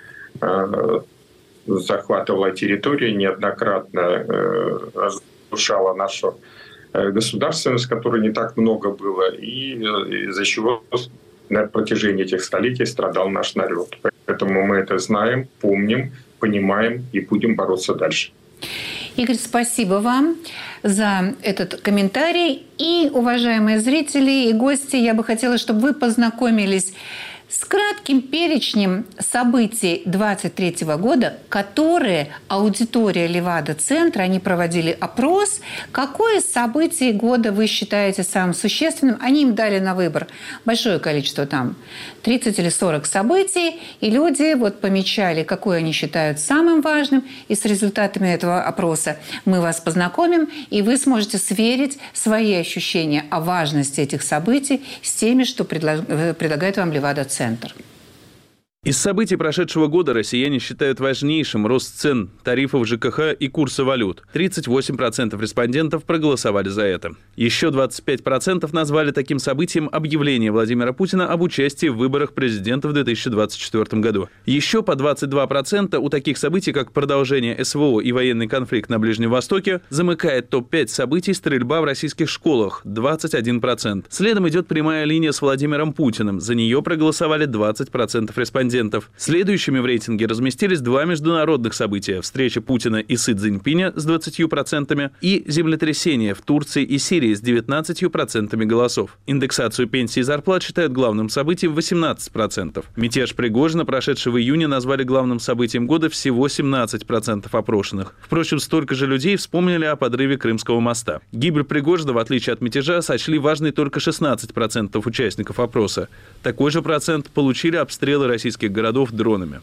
захватывала территории, неоднократно разрушала нашу государственность, которой не так много было, и из-за чего на протяжении этих столетий страдал наш народ. Поэтому мы это знаем, помним, понимаем и будем бороться дальше. Игорь, спасибо вам за этот комментарий. И, уважаемые зрители и гости, я бы хотела, чтобы вы познакомились с кратким перечнем событий двадцать третьего года, которые аудитория Левада-центра, они проводили опрос, какое событие года вы считаете самым существенным. Они им дали на выбор большое количество, там, тридцать или сорок событий, и люди вот помечали, какое они считают самым важным, и с результатами этого опроса мы вас познакомим, и вы сможете сверить свои ощущения о важности этих событий с теми, что предлагает вам Левада-центр. Центр. Из событий прошедшего года россияне считают важнейшим рост цен, тарифов ЖКХ и курса валют. тридцать восемь процентов респондентов проголосовали за это. Еще двадцать пять процентов назвали таким событием объявление Владимира Путина об участии в выборах президента в две тысячи двадцать четвёртом году. Еще по двадцать два процента у таких событий, как продолжение СВО и военный конфликт на Ближнем Востоке, замыкает топ пять событий стрельба в российских школах – двадцать один процент. Следом идет прямая линия с Владимиром Путиным. За нее проголосовали двадцать процентов респондентов. Следующими в рейтинге разместились два международных события – встреча Путина и Си Цзиньпиня с двадцатью процентами и землетрясение в Турции и Сирии с девятнадцатью процентами голосов. Индексацию пенсий и зарплат считают главным событием восемнадцать процентов. Мятеж Пригожина, прошедший в июне, назвали главным событием года всего семнадцать процентов опрошенных. Впрочем, столько же людей вспомнили о подрыве Крымского моста. Гибель Пригожина, в отличие от мятежа, сочли важной только шестнадцать процентов участников опроса. Такой же процент получили обстрелы российских городов дронами.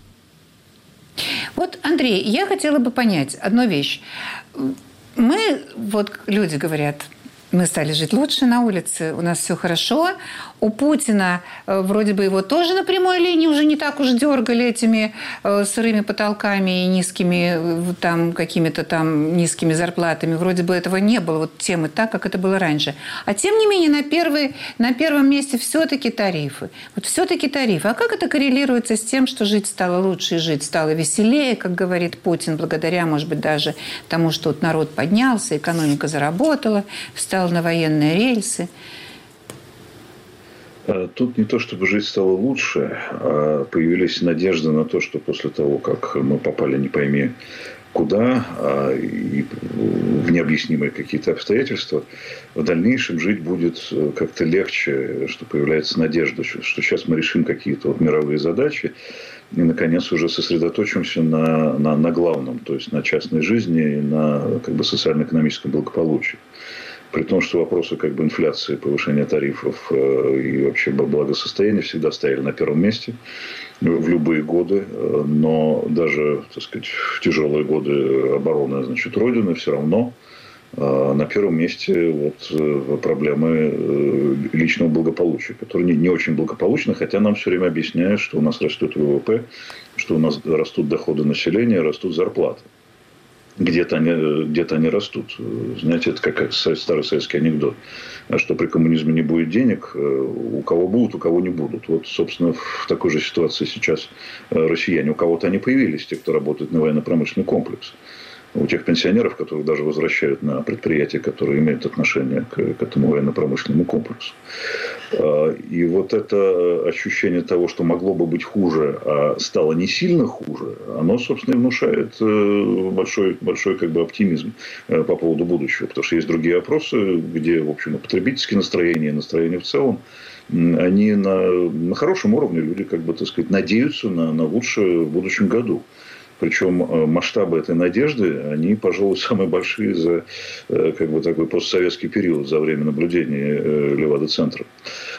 Вот, Андрей, я хотела бы понять одну вещь. Мы, вот люди говорят, мы стали жить лучше на улице, у нас все хорошо. У Путина вроде бы его тоже на прямой линии уже не так уж дергали этими сырыми потолками и низкими там какими-то там низкими зарплатами. Вроде бы этого не было, вот темы так, как это было раньше. А тем не менее на, первый, на первом месте все-таки тарифы. Вот все-таки тарифы. А как это коррелируется с тем, что жить стало лучше и жить стало веселее, как говорит Путин, благодаря, может быть, даже тому, что вот народ поднялся, экономика заработала, встала на военные рельсы? Тут не то, чтобы жизнь стала лучше, а появились надежды на то, что после того, как мы попали не пойми куда, а и в необъяснимые какие-то обстоятельства, в дальнейшем жить будет как-то легче, что появляется надежда, что сейчас мы решим какие-то вот мировые задачи и, наконец, уже сосредоточимся на, на, на главном, то есть на частной жизни и на как бы, социально-экономическом благополучии. При том, что вопросы как бы инфляции, повышения тарифов и вообще благосостояния всегда стояли на первом месте в любые годы. Но даже, так сказать, в тяжелые годы обороны, значит, Родины все равно на первом месте вот проблемы личного благополучия, которые не, не очень благополучны, хотя нам все время объясняют, что у нас растет ВВП, что у нас растут доходы населения, растут зарплаты. Где-то они, где-то они растут. Знаете, это как старый советский анекдот, что при коммунизме не будет денег, у кого будут, у кого не будут. Вот, собственно, в такой же ситуации сейчас россияне. У кого-то они появились, те, кто работает на военно-промышленный комплекс. У тех пенсионеров, которых даже возвращают на предприятия, которые имеют отношение к, к этому военно-промышленному комплексу. И вот это ощущение того, что могло бы быть хуже, а стало не сильно хуже, оно, собственно, и внушает большой, большой как бы, оптимизм по поводу будущего. Потому что есть другие опросы, где, в общем, потребительские настроения, настроения в целом, они на, на хорошем уровне. Люди, как бы, так сказать, надеются на, на лучшее в будущем году. Причем масштабы этой надежды, они, пожалуй, самые большие за как бы, такой постсоветский период, за время наблюдения Левада-центра.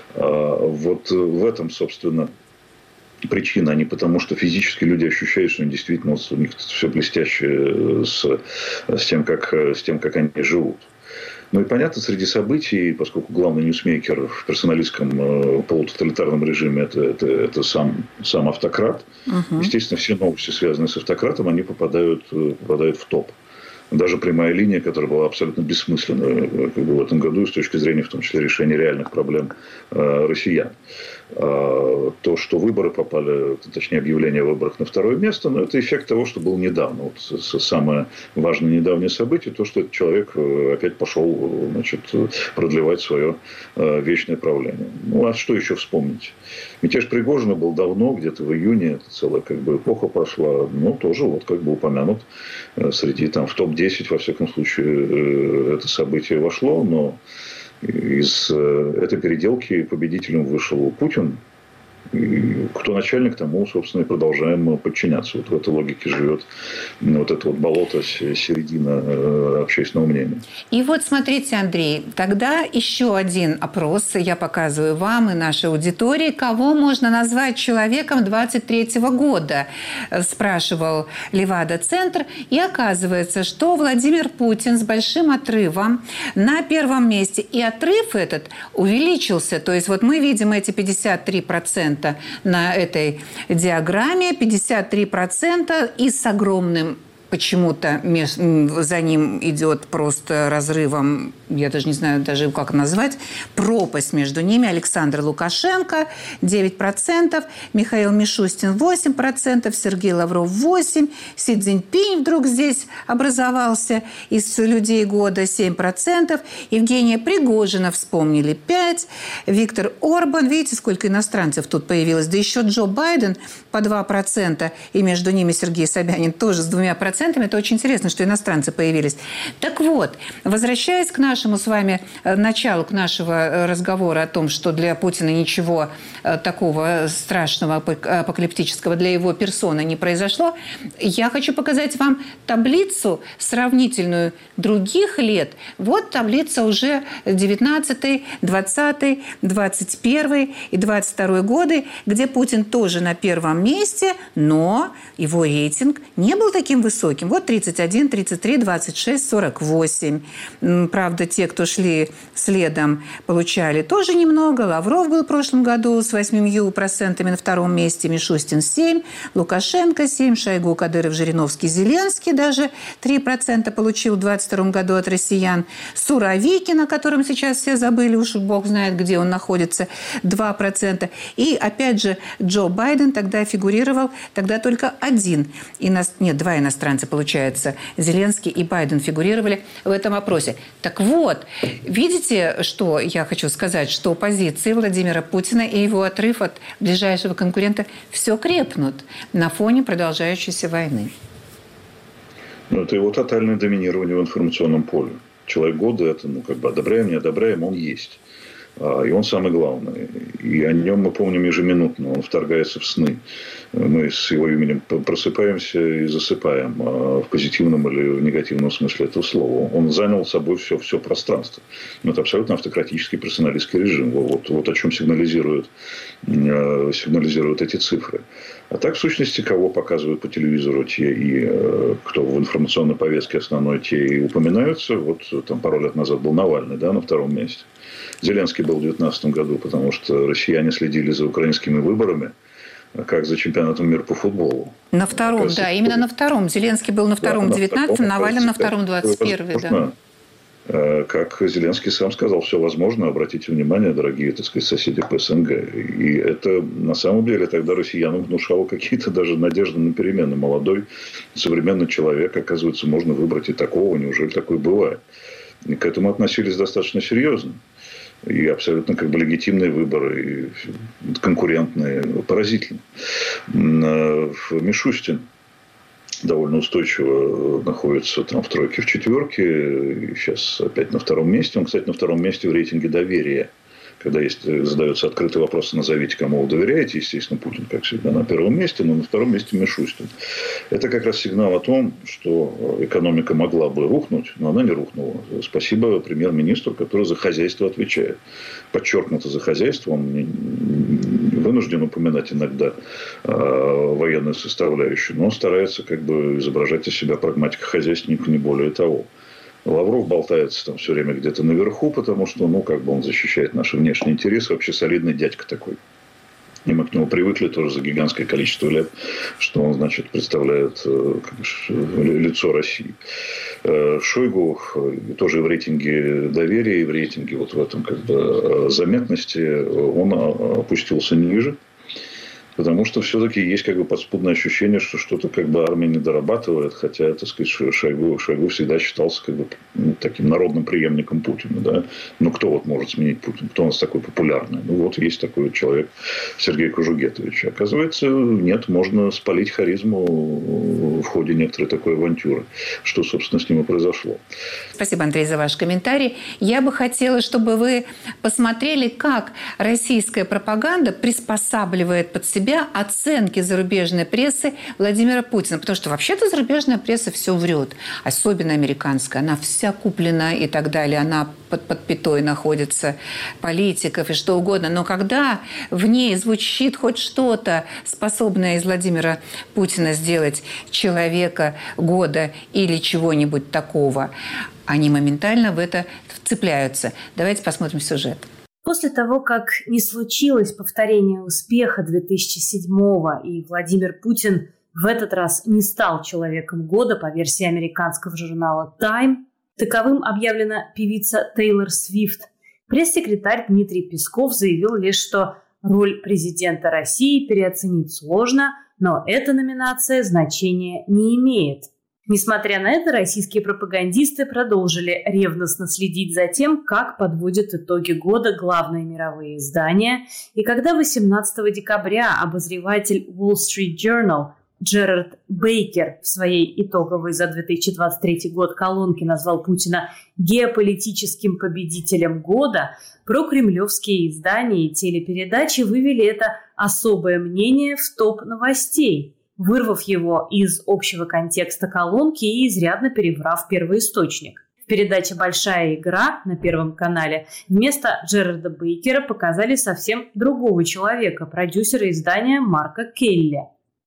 Вот в этом, собственно, причина, а не потому, что физически люди ощущают, что действительно у них все блестяще с, с, тем, как, с тем, как они живут. Ну и понятно, среди событий, поскольку главный ньюсмейкер в персоналистском э, полутоталитарном режиме это, это, это сам, сам автократ, uh-huh. естественно, все новости, связанные с автократом, они попадают, попадают в топ. Даже прямая линия, которая была абсолютно бессмысленна как бы, в этом году с точки зрения, в том числе, решения реальных проблем э, россиян. То, что выборы попали, точнее, объявление о выборах на второе место, но это эффект того, что был недавно. Вот самое важное недавнее событие, то, что этот человек опять пошел, значит, продлевать свое вечное правление. Ну, а что еще вспомнить? Мятеж Пригожина был давно, где-то в июне, это целая как бы эпоха прошла, но тоже вот как бы упомянут среди, там, в топ десять, во всяком случае, это событие вошло, но из этой переделки победителем вышел Путин. И кто начальник, тому, собственно, и продолжаем подчиняться. Вот в этой логике живет вот это вот болото, середина общественного мнения. И вот смотрите, Андрей, тогда еще один опрос я показываю вам и нашей аудитории. Кого можно назвать человеком двадцать третьего года? Спрашивал Левада-центр. И оказывается, что Владимир Путин с большим отрывом на первом месте. И отрыв этот увеличился. То есть вот мы видим эти пятьдесят три процента на этой диаграмме, пятьдесят три процента и с огромным почему-то за ним идет просто разрывом, я даже не знаю даже как назвать, пропасть между ними. Александр Лукашенко девять процентов, Михаил Мишустин восемь процентов, Сергей Лавров восемь процентов, Си Цзиньпинь вдруг здесь образовался из людей года семь процентов, Евгения Пригожина вспомнили пять процентов, Виктор Орбан, видите, сколько иностранцев тут появилось, да еще Джо Байден по два процента, и между ними Сергей Собянин тоже с двумя процентами. Это очень интересно, что иностранцы появились. Так вот, возвращаясь к нашему с вами началу, к нашего разговора о том, что для Путина ничего такого страшного, апокалиптического для его персоны не произошло, я хочу показать вам таблицу сравнительную других лет. Вот таблица уже девятнадцатый, двадцатый, двадцать первый и двадцать второй годы, где Путин тоже на первом месте, но его рейтинг не был таким высоким. Вот тридцать один, тридцать три, двадцать шесть, сорок восемь. Правда, те, кто шли следом, получали тоже немного. Лавров был в прошлом году с восемью процентами на втором месте, Мишустин семь, Лукашенко семь, Шойгу, Кадыров, Жириновский, Зеленский даже три процента получил в двадцать втором году от россиян. Суровикин, о котором сейчас все забыли, уж бог знает, где он находится, два процента. И опять же Джо Байден тогда фигурировал, тогда только один, ино... нет, два иностранца, получается, Зеленский и Байден фигурировали в этом опросе. Так вот, видите, что я хочу сказать, что позиции Владимира Путина и его отрыв от ближайшего конкурента все крепнут на фоне продолжающейся войны. Ну, это его тотальное доминирование в информационном поле. Человек года, это, ну, как бы одобряем, не одобряем, он есть. И он самый главный. И о нем мы помним ежеминутно. Он вторгается в сны. Мы с его именем просыпаемся и засыпаем в позитивном или в негативном смысле этого слова. Он занял собой все, все пространство. Но это абсолютно автократический персоналистский режим. Вот, вот о чем сигнализируют, сигнализируют эти цифры. А так, в сущности, кого показывают по телевизору те, и кто в информационной повестке основной, те и упоминаются. Вот там пару лет назад был Навальный, да, на втором месте. Зеленский был в две тысячи девятнадцатом году, потому что россияне следили за украинскими выборами, как за чемпионатом мира по футболу. На втором, раз, да, именно на втором. Зеленский был на втором, да, девятнадцатом, Навальный на втором, двадцать первый, да. Как Зеленский сам сказал, все возможно, обратите внимание, дорогие, так сказать, соседи по СНГ. И это на самом деле тогда россиянам внушало какие-то даже надежды на перемены. Молодой, современный человек, оказывается, можно выбрать и такого, неужели такое бывает? И к этому относились достаточно серьезно. И абсолютно как бы легитимные выборы, и конкурентные, поразительно. Мишустин довольно устойчиво находится там в тройке, в четверке. И сейчас опять на втором месте. Он, кстати, на втором месте в рейтинге доверия. Когда есть, задается открытый вопрос, назовите, кому вы доверяете. Естественно, Путин, как всегда, на первом месте, но на втором месте Мишустин. Это как раз сигнал о том, что экономика могла бы рухнуть, но она не рухнула. Спасибо премьер-министру, который за хозяйство отвечает. Подчеркнуто за хозяйство. Он не вынужден упоминать иногда военную составляющую, но старается как бы изображать из себя прагматика-хозяйственника, не более того. Лавров болтается там все время где-то наверху, потому что, ну, как бы он защищает наши внешние интересы. Вообще солидный дядька такой. И мы к нему привыкли тоже за гигантское количество лет, что он, значит, представляет лицо России. Шойгу тоже в рейтинге доверия и в рейтинге вот в этом как бы заметности он опустился ниже. Потому что все-таки есть как бы подспудное ощущение, что что-то как бы армия не дорабатывает, хотя, так сказать, Шойгу, Шойгу всегда считался как бы ну, таким народным преемником Путина, да. Ну, кто вот может сменить Путина? Кто у нас такой популярный? Ну, вот есть такой человек Сергей Кожугетович. Оказывается, нет, можно спалить харизму в ходе некоторой такой авантюры, что, собственно, с ним и произошло. Спасибо, Андрей, за ваш комментарий. Я бы хотела, чтобы вы посмотрели, как российская пропаганда приспосабливает под себя оценки зарубежной прессы Владимира Путина. Потому что вообще-то зарубежная пресса все врет. Особенно американская. Она вся куплена и так далее. Она под, под пятой находится политиков и что угодно. Но когда в ней звучит хоть что-то, способное из Владимира Путина сделать человека года или чего-нибудь такого, они моментально в это вцепляются. Давайте посмотрим сюжет. После того, как не случилось повторение успеха две тысячи седьмого и Владимир Путин в этот раз не стал человеком года по версии американского журнала Time, таковым объявлена певица Тейлор Свифт, пресс-секретарь Дмитрий Песков заявил лишь, что роль президента России переоценить сложно, но эта номинация значения не имеет. Несмотря на это, российские пропагандисты продолжили ревностно следить за тем, как подводят итоги года главные мировые издания. И когда восемнадцатого декабря обозреватель Wall Street Journal Джерард Бейкер в своей итоговой за две тысячи двадцать третий год колонке назвал Путина геополитическим победителем года, прокремлевские издания и телепередачи вывели это особое мнение в топ новостей, вырвав его из общего контекста колонки и изрядно переврав первоисточник. В передаче «Большая игра» на Первом канале вместо Джерарда Бейкера показали совсем другого человека, продюсера издания Марка Келли.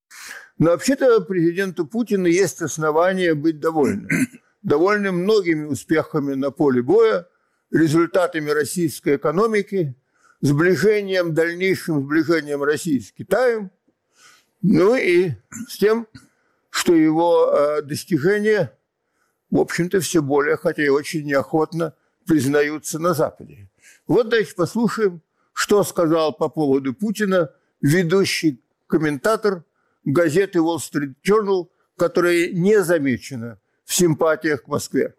Но вообще-то президенту Путину есть основания быть довольным. Довольным многими успехами на поле боя, результатами российской экономики, сближением, дальнейшим сближением России с Китаем, ну и с тем, что его э, достижения, в общем-то, все более, хотя и очень неохотно, признаются на Западе. Вот дальше послушаем, что сказал по поводу Путина ведущий комментатор газеты Wall Street Journal, которая не замечена в симпатиях к Москве.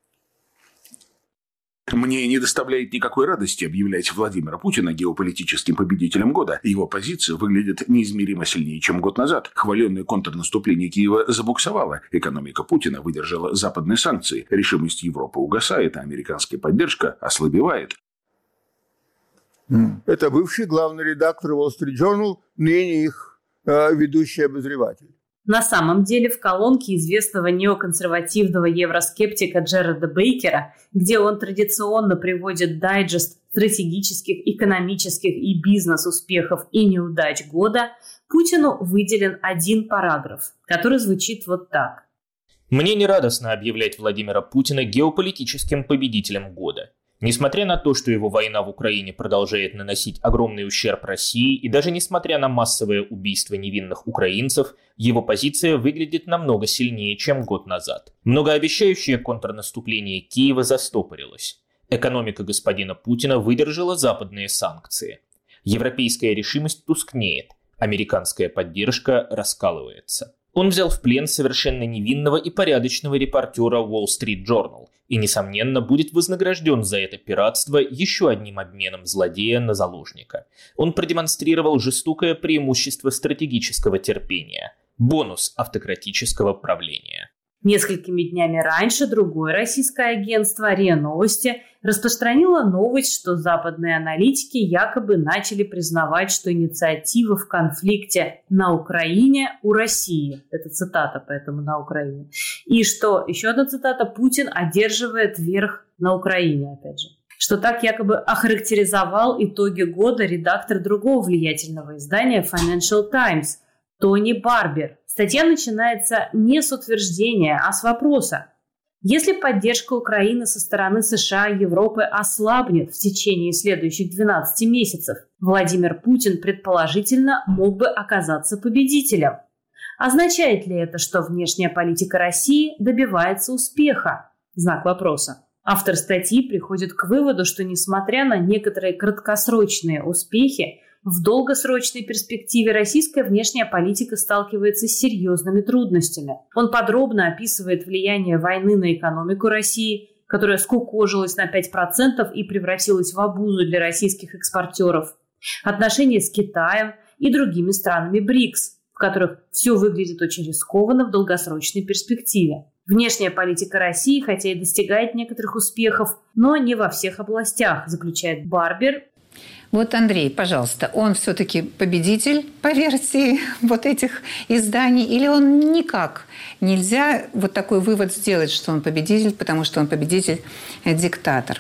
Мне не доставляет никакой радости объявлять Владимира Путина геополитическим победителем года. Его позиция выглядит неизмеримо сильнее, чем год назад. Хваленное контрнаступление Киева забуксовало. Экономика Путина выдержала западные санкции. Решимость Европы угасает, а американская поддержка ослабевает. Это бывший главный редактор Wall Street Journal, ныне их э, ведущий обозреватель. На самом деле в колонке известного неоконсервативного евроскептика Джерарда Бейкера, где он традиционно приводит дайджест стратегических, экономических и бизнес-успехов и неудач года, Путину выделен один параграф, который звучит вот так. «Мне не радостно объявлять Владимира Путина геополитическим победителем года. Несмотря на то, что его война в Украине продолжает наносить огромный ущерб России, и даже несмотря на массовое убийство невинных украинцев, его позиция выглядит намного сильнее, чем год назад. Многообещающее контрнаступление Киева застопорилось. Экономика господина Путина выдержала западные санкции. Европейская решимость тускнеет, американская поддержка раскалывается. Он взял в плен совершенно невинного и порядочного репортера Wall Street Journal и, несомненно, будет вознагражден за это пиратство еще одним обменом злодея на заложника. Он продемонстрировал жестокое преимущество стратегического терпения, бонус автократического правления». Несколькими днями раньше другое российское агентство РИА Новости распространило новость, что западные аналитики якобы начали признавать, что инициатива в конфликте на Украине у России. Это цитата, поэтому на Украине. И что, еще одна цитата, Путин одерживает верх на Украине, опять же. Что так якобы охарактеризовал итоги года редактор другого влиятельного издания Financial Times Тони Барбер. Статья начинается не с утверждения, а с вопроса. Если поддержка Украины со стороны США и Европы ослабнет в течение следующих двенадцати месяцев, Владимир Путин, предположительно, мог бы оказаться победителем. Означает ли это, что внешняя политика России добивается успеха? Знак вопроса. Автор статьи приходит к выводу, что несмотря на некоторые краткосрочные успехи, в долгосрочной перспективе российская внешняя политика сталкивается с серьезными трудностями. Он подробно описывает влияние войны на экономику России, которая скукожилась на пять процентов и превратилась в обузу для российских экспортеров, отношения с Китаем и другими странами БРИКС, в которых все выглядит очень рискованно в долгосрочной перспективе. Внешняя политика России, хотя и достигает некоторых успехов, но не во всех областях, заключает Барбер. Вот, Андрей, пожалуйста, он все-таки победитель по версии вот этих изданий, или он никак нельзя вот такой вывод сделать, что он победитель, потому что он победитель-диктатор?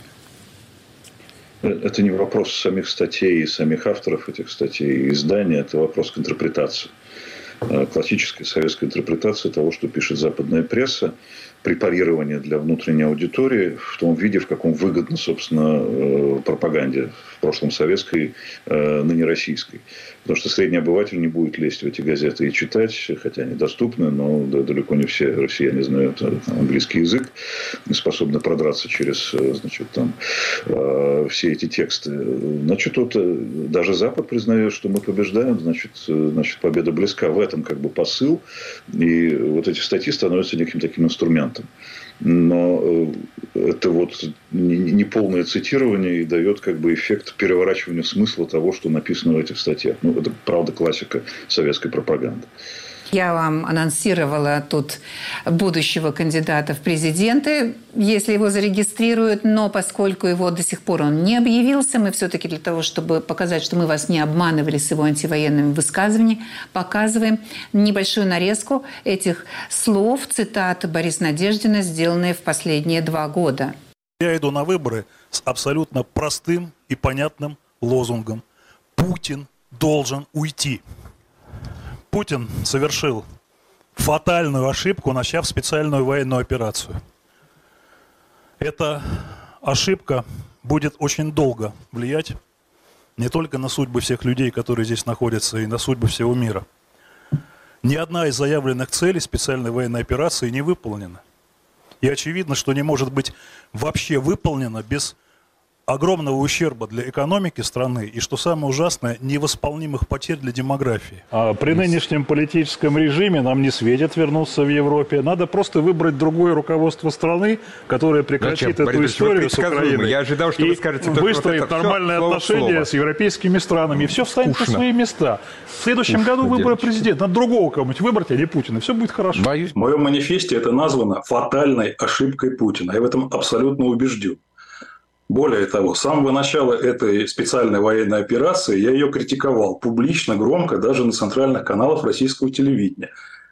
Это не вопрос самих статей и самих авторов этих статей и изданий, это вопрос к интерпретации. Классическая советская интерпретация того, что пишет западная пресса, препарирование для внутренней аудитории в том виде, в каком выгодно, собственно, пропаганде, в прошлом советской, ныне российской. Потому что средний обыватель не будет лезть в эти газеты и читать, хотя они доступны, но далеко не все россияне знают английский язык, способны продраться через, значит, там, все эти тексты. Значит, вот даже Запад признает, что мы побеждаем, значит, значит, победа близка. В этом как бы посыл. И вот эти статьи становятся неким таким инструментом. Но это вот неполное цитирование и дает как бы эффект переворачивания смысла того, что написано в этих статьях. Ну, это правда классика советской пропаганды. Я вам анонсировала тут будущего кандидата в президенты, если его зарегистрируют, но поскольку его до сих пор он не объявился, мы все-таки для того, чтобы показать, что мы вас не обманывали с его антивоенными высказываниями, показываем небольшую нарезку этих слов, цитат Бориса Надеждина, сделанные в последние два года. Я иду на выборы с абсолютно простым и понятным лозунгом. Путин должен уйти. Путин совершил фатальную ошибку, начав специальную военную операцию. Эта ошибка будет очень долго влиять не только на судьбы всех людей, которые здесь находятся, и на судьбы всего мира. Ни одна из заявленных целей специальной военной операции не выполнена. И очевидно, что не может быть вообще выполнена без огромного ущерба для экономики страны и, что самое ужасное, невосполнимых потерь для демографии. А при нынешнем политическом режиме нам не светит вернуться в Европе. Надо просто выбрать другое руководство страны, которое прекратит Зачем? эту Борис, историю с Украиной. Я ожидал, что и вы скажете, выстроит вот нормальные слово отношения слово. с европейскими странами. И все встанет Скучно. на свои места. В следующем Скучно году выборы президента. Надо другого кого-нибудь выбрать, а не Путина. Все будет хорошо. Боюсь. В моем манифесте это названо фатальной ошибкой Путина. Я в этом абсолютно убежден. Более того, с самого начала этой специальной военной операции я ее критиковал публично, громко, даже на центральных каналах российского телевидения.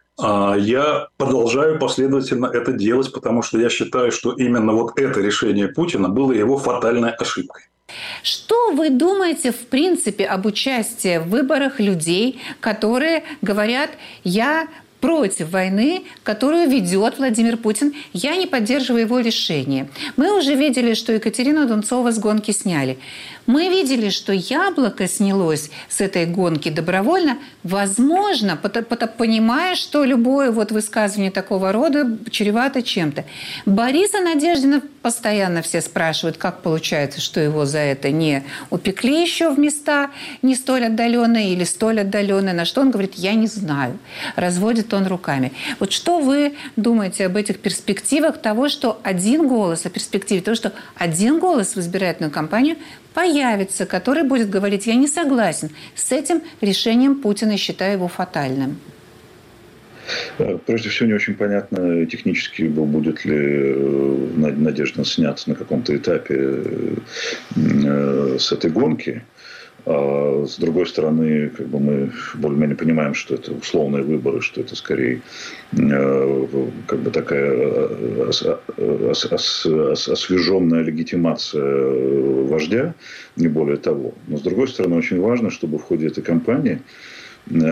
Я продолжаю последовательно это делать, потому что я считаю, что именно вот это решение Путина было его фатальной ошибкой. Что вы думаете, в принципе, об участии в выборах людей, которые говорят «я против войны, которую ведет Владимир Путин, я не поддерживаю его решение». Мы уже видели, что Екатерину Дунцову с гонки сняли. Мы видели, что Яблоко снялось с этой гонки добровольно, возможно, понимая, что любое вот высказывание такого рода чревато чем-то. Бориса Надеждина постоянно все спрашивают, как получается, что его за это не упекли еще в места не столь отдаленные или столь отдаленные, на что он говорит «я не знаю». Разводит он руками. Вот что вы думаете об этих перспективах того, что один голос, о перспективе того, что один голос в избирательную кампанию появится, который будет говорить «я не согласен с этим решением Путина и считаю его фатальным». Прежде всего, не очень понятно технически, будет ли Надеждин снят на каком-то этапе с этой гонки. А с другой стороны, как бы мы более-менее понимаем, что это условные выборы, что это скорее как бы такая освеженная легитимация вождя, не более того. Но с другой стороны, очень важно, чтобы в ходе этой кампании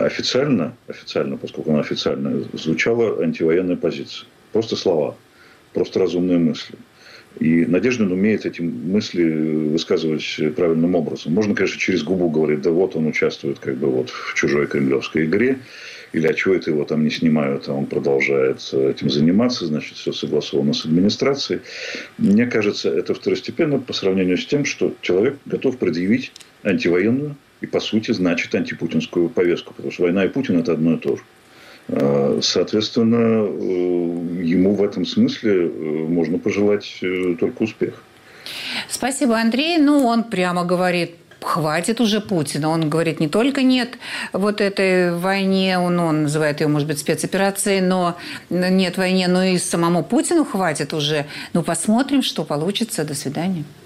официально, официально, поскольку она официальная, звучала антивоенная позиция. Просто слова. просто разумные мысли. И Надеждин умеет эти мысли высказывать правильным образом. Можно, конечно, через губу говорить, да вот он участвует как бы вот в чужой кремлевской игре, или а чего это его там не снимают, а он продолжает этим заниматься, значит, все согласовано с администрацией. Мне кажется, это второстепенно по сравнению с тем, что человек готов предъявить антивоенную и, по сути, значит, антипутинскую повестку, потому что война и Путин – это одно и то же. Соответственно, ему в этом смысле можно пожелать только успеха. Спасибо, Андрей. Ну, он прямо говорит, хватит уже Путина. Он говорит не только нет вот этой войне, он, он называет ее, может быть, спецоперацией, но нет войне, но и самому Путину хватит уже. Ну, посмотрим, что получится. До свидания.